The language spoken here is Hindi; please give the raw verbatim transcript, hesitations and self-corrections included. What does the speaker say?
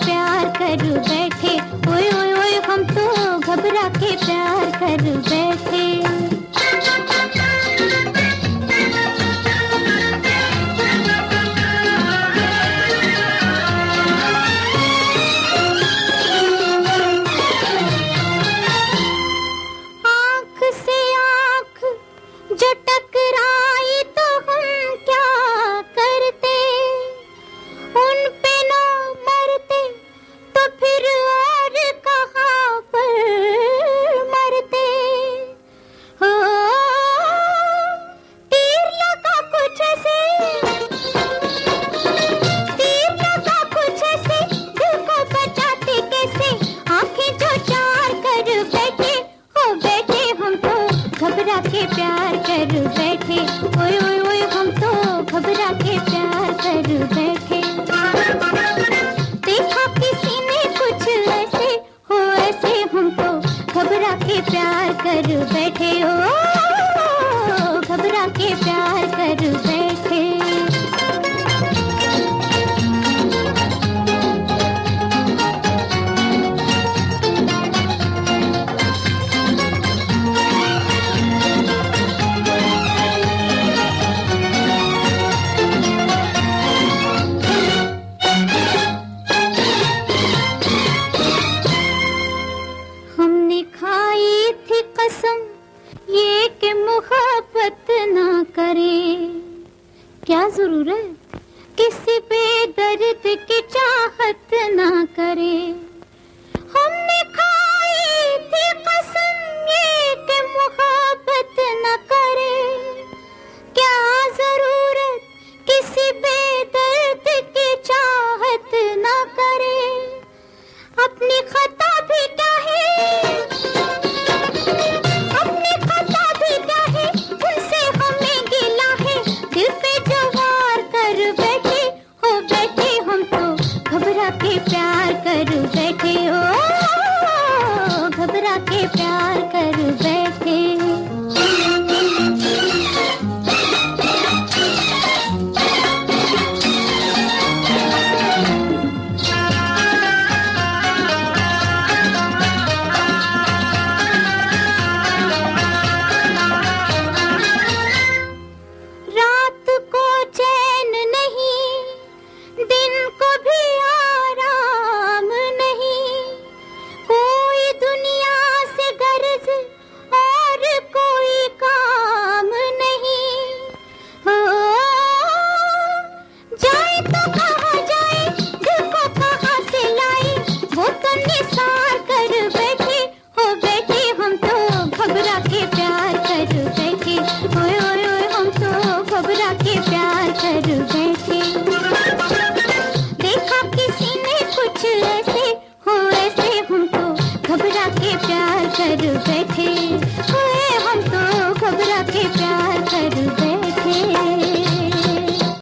प्यार कर बैठे, ओए ओए ओए हम तो घबरा के प्यार कर बैठे। आँख से आँख जो टकराई तो हम क्या करते, उन पे ना मरते तो फिर और कहाँ पर मरते। हो तीर लगा कुछ ऐसे, तीर लगा कुछ ऐसे, दिल को बचाते कैसे, आंखें जो चार कर बैठे, हो बैठे हम तो घबरा के प्यार कर बैठे, ओए ओए ओए हम तो घबरा के प्यार कर बैठे। देखा किसी ने कुछ ऐसे, हो ऐसे हम तो घबरा के प्यार कर बैठे, ओ घबरा के प्यार कर बैठे। हमने खाई थी कसम ये कि मोहब्बत ना करे, क्या जरूरत किसी पे दर्द की चाहत ना करे। हमने खाई थी कसम ये कि मोहब्बत ना करे, क्या जरूरत किसी पे दर्द की चाहत ना करे। अपनी खता भी क्या है, अपनी खता भी क्या है, उनसे हमें गिला है, दिल पे जो वार कर बैठे, हो बैठे हम तो घबरा के प्यार कर बैठे, ओ घबरा के प्यार कर बैठे। रात को चैन नहीं, दिन को भी आराम नहीं, कोई दुनिया से गर्ज और कोई काम नहीं। हो जाए तो कहाँ जाए, दिल को कहाँ से लाए, वो तो निसार कर बैठे, हो बैठे हम तो घबरा के प्यार कर बैठे, ओए ओए ओए हम तो घबरा के प्यार कर बैठे। देखा किसी ने कुछ ऐसे, हो ऐसे हम तो घबरा के प्यार कर बैठे।